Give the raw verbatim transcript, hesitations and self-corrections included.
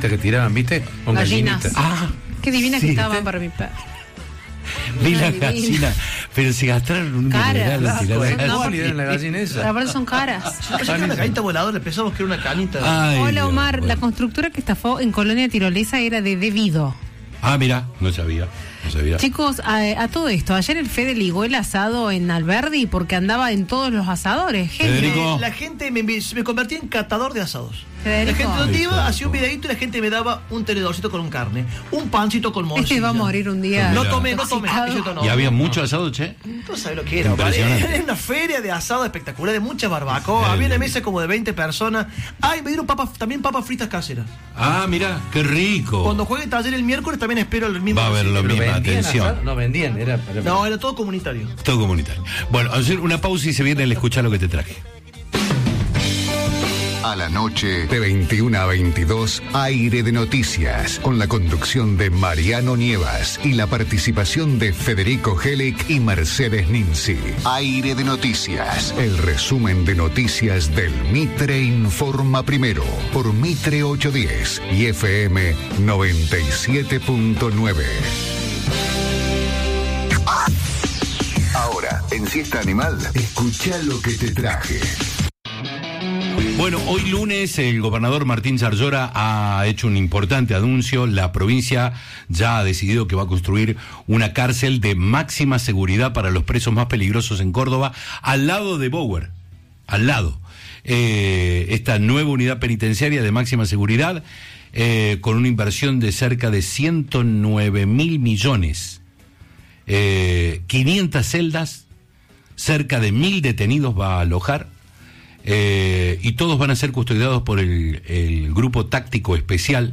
gallinitas que tiraban, ¿viste? Con Gallinas. gallinitas. Ah, qué divina sí, que estaban ¿viste? para mi perro. Vi la divina. gallina, pero se gastaron un Caras. dineral en tirar la No, gallina. ¿Cuál era la gallina esa? Aparte son caras. Yo pensé que era una canita voladora, pensamos que era una canita. Ay, Hola Dios, Omar, bueno. la constructora que estafó en Colonia Tirolesa era de Devido. Ah, mira, no sabía, no sabía. Chicos, a, a todo esto, ayer el Fede ligó el asado en Alberdi porque andaba en todos los asadores. Genio. Federico. Eh, la gente me, me convertí en catador de asados. Federico. La gente donde Ay, iba, Federico. hacía un videito y la gente me daba un tenedorcito con un carne, un pancito con morcilla. Este va a morir un día. No tomé, no tomé. intoxicado. Y yo, no, ¿Y había no, mucho no. asado, che? Tú sabes lo que era. Impresionante. Era una feria de asado espectacular, de muchas barbacoas. Eh, Había una eh. mesa como de veinte personas. Ay, me dieron papas, también papas fritas caseras. Ah, mira, qué rico. Cuando juegue taller el miércoles también espero el mismo. Va a haber lo recibimiento. mismo. ¿Vendían atención. asado? No vendían, era para... No, era todo comunitario. Todo comunitario. Bueno, hacer una pausa y se viene el escuchar lo que te traje. A la noche, de veintiuna a veintidós, Aire de Noticias, con la conducción de Mariano Nievas y la participación de Federico Helic y Mercedes Ninzi. Aire de Noticias, el resumen de noticias del Mitre Informa Primero, por Mitre ochocientos diez y F M noventa y siete punto nueve. Ahora, en Siesta Animal, escucha lo que te traje. Bueno, hoy lunes el gobernador Martín Zarzora ha hecho un importante anuncio. La provincia ya ha decidido que va a construir una cárcel de máxima seguridad para los presos más peligrosos en Córdoba, al lado de Bower, al lado. Eh, esta nueva unidad penitenciaria de máxima seguridad, eh, con una inversión de cerca de ciento nueve mil millones, eh, quinientas celdas, cerca de mil detenidos va a alojar. Eh, y todos van a ser custodiados por el, el Grupo Táctico Especial